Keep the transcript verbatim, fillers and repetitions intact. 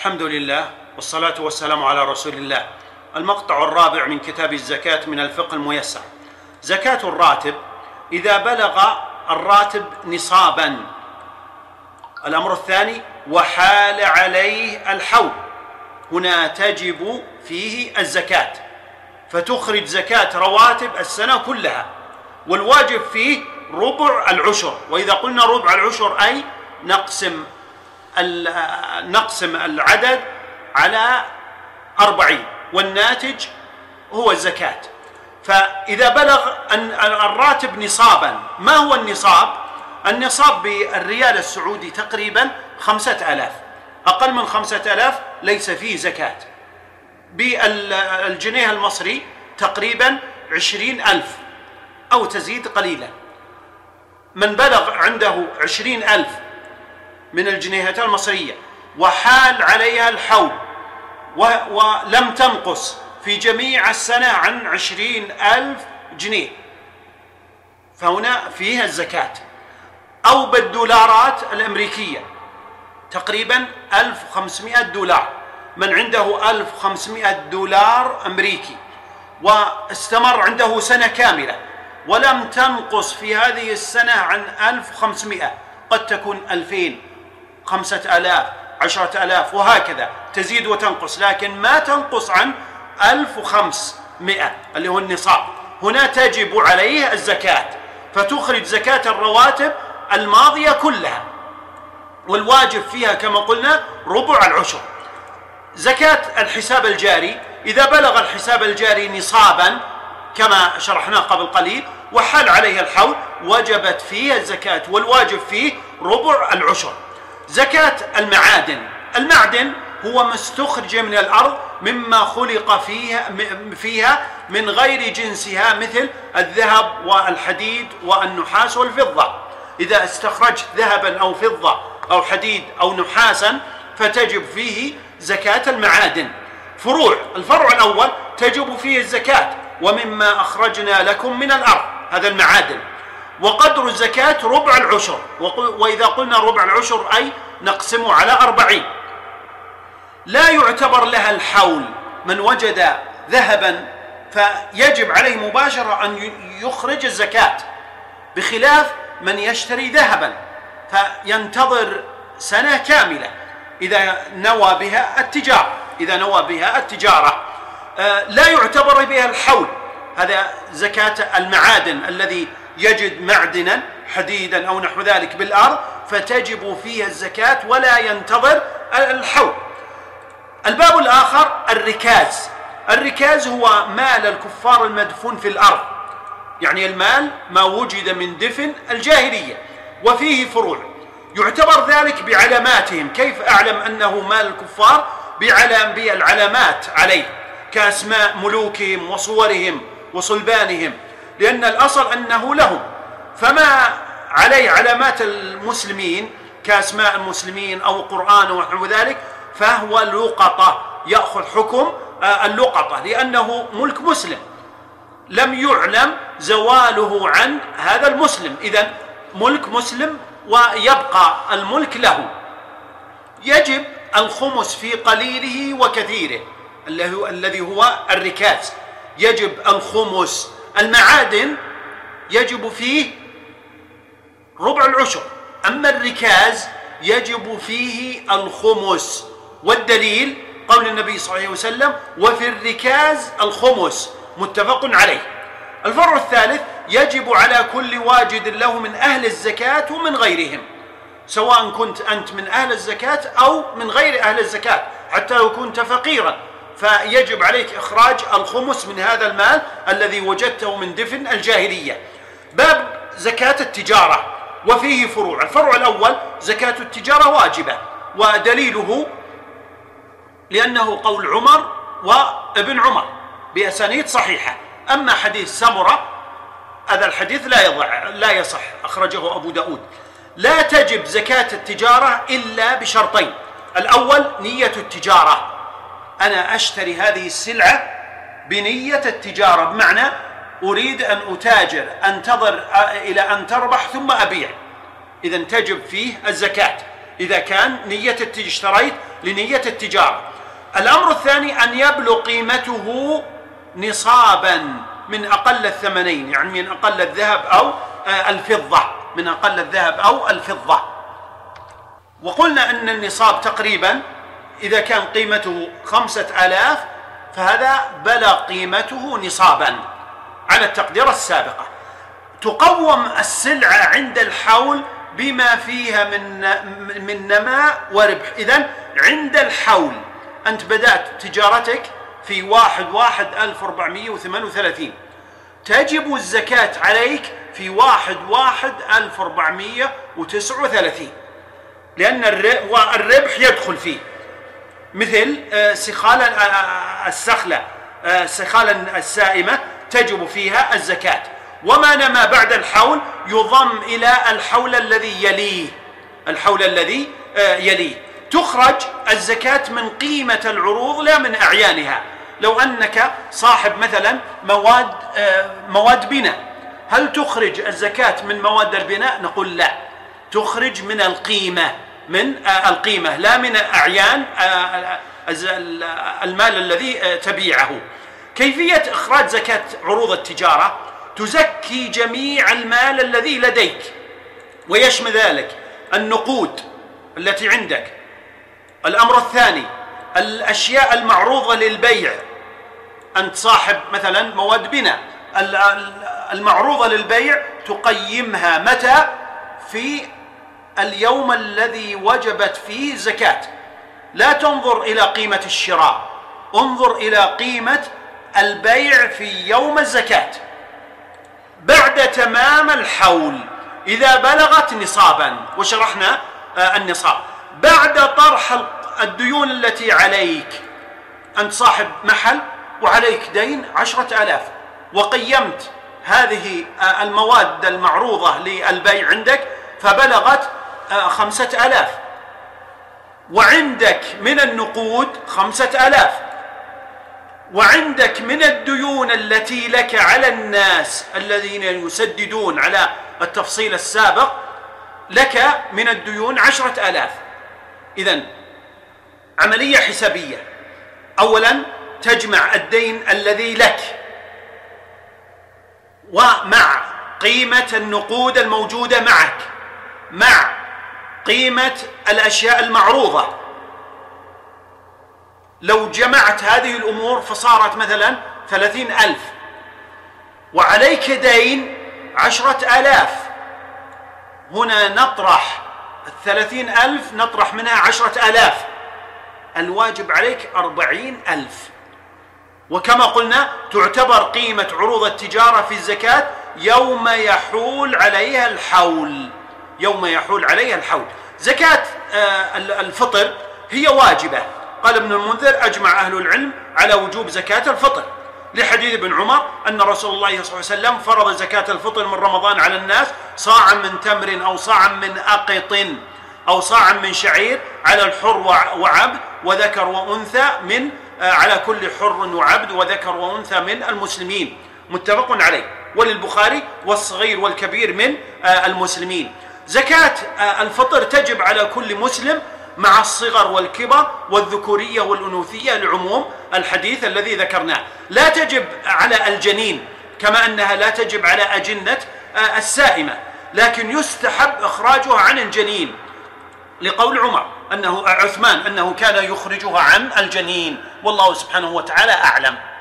الحمد لله والصلاة والسلام على رسول الله. المقطع الرابع من كتاب الزكاة من الفقه الميسر. زكاة الراتب إذا بلغ الراتب نصابا. الأمر الثاني وحال عليه الحول، هنا تجب فيه الزكاة، فتخرج زكاة رواتب السنة كلها، والواجب فيه ربع العشر. وإذا قلنا ربع العشر أي نقسم نقسم العدد على أربعين، والناتج هو الزكاة. فإذا بلغ الراتب نصابا، ما هو النصاب؟ النصاب بالريال السعودي تقريبا خمسة آلاف، أقل من خمسة آلاف ليس فيه زكاة. بالجنيه المصري تقريبا عشرين ألف أو تزيد قليلا. من بلغ عنده عشرين ألف من الجنيهات المصرية وحال عليها الحول ولم تنقص في جميع السنة عن عشرين ألف جنيه، فهنا فيها الزكاة. أو بالدولارات الأمريكية تقريبا ألف وخمسمائة دولار، من عنده ألف وخمسمائة دولار أمريكي واستمر عنده سنة كاملة ولم تنقص في هذه السنة عن ألف وخمسمائة، قد تكون ألفين، خمسة آلاف، عشرة آلاف، وهكذا تزيد وتنقص، لكن ما تنقص عن ألف وخمسمائة اللي هو النصاب. هنا تجب عليه الزكاة، فتخرج زكاة الرواتب الماضية كلها، والواجب فيها كما قلنا ربع العشر. زكاة الحساب الجاري إذا بلغ الحساب الجاري نصابا كما شرحناه قبل قليل وحل عليه الحول، وجبت فيه الزكاة، والواجب فيه ربع العشر. زكاة المعادن، المعدن هو ما استخرج من الأرض مما خلق فيها فيها من غير جنسها، مثل الذهب والحديد والنحاس والفضة. إذا استخرجت ذهبا أو فضة أو حديد أو نحاسا فتجب فيه زكاة المعادن. فروع، الفرع الأول تجب فيه الزكاة، ومما أخرجنا لكم من الأرض، هذا المعادن. وقدر الزكاة ربع العشر، وإذا قلنا ربع العشر أي نقسمه على أربعين. لا يعتبر لها الحول، من وجد ذهبا فيجب عليه مباشرة أن يخرج الزكاة، بخلاف من يشتري ذهبا فينتظر سنة كاملة إذا نوى بها التجارة إذا نوى بها التجارة لا يعتبر بها الحول. هذا زكاة المعادن، الذي يجد معدنا حديدا أو نحو ذلك بالأرض فتجب فيها الزكاة ولا ينتظر الحول. الباب الآخر الركاز. الركاز هو مال الكفار المدفون في الأرض، يعني المال ما وجد من دفن الجاهلية، وفيه فروع. يعتبر ذلك بعلاماتهم. كيف أعلم أنه مال الكفار؟ بعلام بالعلامات عليه، كأسماء ملوكهم وصورهم وصلبانهم، لأن الأصل أنه لهم. فما عليه علامات المسلمين كأسماء المسلمين أو قرآن ونحو ذلك فهو لقطة، يأخذ حكم اللقطة، لأنه ملك مسلم لم يعلم زواله عن هذا المسلم، إذن ملك مسلم ويبقى الملك له. يجب الخمس في قليله وكثيره الذي هو الركاز، يجب الخمس. المعادن يجب فيه ربع العشر، أما الركاز يجب فيه الخمس، والدليل قول النبي صلى الله عليه وسلم وفي الركاز الخمس، متفق عليه. الفرع الثالث يجب على كل واجد له من أهل الزكاة ومن غيرهم، سواء كنت أنت من أهل الزكاة أو من غير أهل الزكاة، حتى لو كنت فقيرا فيجب عليك إخراج الخمس من هذا المال الذي وجدته من دفن الجاهلية. باب زكاة التجارة وفيه فروع. الفرع الأول زكاة التجارة واجبة، ودليله لأنه قول عمر وابن عمر بأسانيد صحيحة. أما حديث سمرة هذا الحديث لا يضع لا يصح، أخرجه أبو داود. لا تجب زكاة التجارة إلا بشرطين. الأول نية التجارة، أنا أشتري هذه السلعة بنية التجارة، بمعنى أريد أن أتاجر، أنتظر إلى أن تربح ثم أبيع، إذن تجب فيه الزكاة. إذا كان نية اشتريت لنية التجارة. الأمر الثاني أن يبلغ قيمته نصابا من أقل الثمنين، يعني من أقل الذهب أو الفضة، من أقل الذهب أو الفضة. وقلنا أن النصاب تقريبا إذا كان قيمته خمسة آلاف فهذا بلغ قيمته نصابا على التقدير السابقة. تقوم السلعة عند الحول بما فيها من من نماء وربح. إذن عند الحول أنت بدأت تجارتك في واحد واحد ألف وأربعمائة وثمانية وثلاثين، تجب الزكاة عليك في واحد واحد ألف وأربعمائة وتسعة وثلاثين، لأن الربح يدخل فيه، مثل سخال السخلة السخالة السائمة تجب فيها الزكاة. وما نما بعد الحول يضم إلى الحول الذي يليه، الحول الذي يليه تخرج الزكاة من قيمة العروض لا من أعيانها. لو أنك صاحب مثلا مواد مواد بناء، هل تخرج الزكاة من مواد البناء؟ نقول لا، تخرج من القيمة، من القيمة لا من أعيان المال الذي تبيعه. كيفية إخراج زكاة عروض التجارة: تزكي جميع المال الذي لديك، ويشمل ذلك النقود التي عندك. الأمر الثاني الأشياء المعروضة للبيع، أنت صاحب مثلا مواد بناء المعروضة للبيع تقيمها متى؟ في اليوم الذي وجبت فيه الزكاة. لا تنظر إلى قيمة الشراء، انظر إلى قيمة البيع في يوم الزكاة بعد تمام الحول إذا بلغت نصابا، وشرحنا النصاب. بعد طرح الديون التي عليك، أنت صاحب محل وعليك دين عشرة آلاف، وقيمت هذه المواد المعروضة للبيع عندك فبلغت خمسة آلاف، وعندك من النقود خمسة آلاف، وعندك من الديون التي لك على الناس الذين يسددون على التفصيل السابق لك من الديون عشرة آلاف. إذن عملية حسابية: أولا تجمع الدين الذي لك ومع قيمة النقود الموجودة معك مع قيمة الأشياء المعروضة. لو جمعت هذه الأمور فصارت مثلا ثلاثين ألف، وعليك دين عشرة آلاف، هنا نطرح الثلاثين ألف نطرح منها عشرة آلاف، الواجب عليك أربعين ألف. وكما قلنا تعتبر قيمة عروض التجارة في الزكاة يوم يحول عليها الحول، يوم يحول عليها الحول. زكاة الفطر هي واجبة. قال ابن المنذر: أجمع أهل العلم على وجوب زكاة الفطر، لحديث ابن عمر أن رسول الله صلى الله عليه وسلم فرض زكاة الفطر من رمضان على الناس صاعا من تمر أو صاعا من أقط أو صاعا من شعير على الحر وعبد وذكر وأنثى من على كل حر وعبد وذكر وأنثى من المسلمين، متفق عليه. وللبخاري: والصغير والكبير من المسلمين. زكاة الفطر تجب على كل مسلم مع الصغر والكبر والذكورية والأنوثية لعموم الحديث الذي ذكرناه. لا تجب على الجنين كما أنها لا تجب على أجنة السائمة، لكن يستحب إخراجها عن الجنين، لقول عمر أنه عثمان أنه كان يخرجها عن الجنين. والله سبحانه وتعالى أعلم.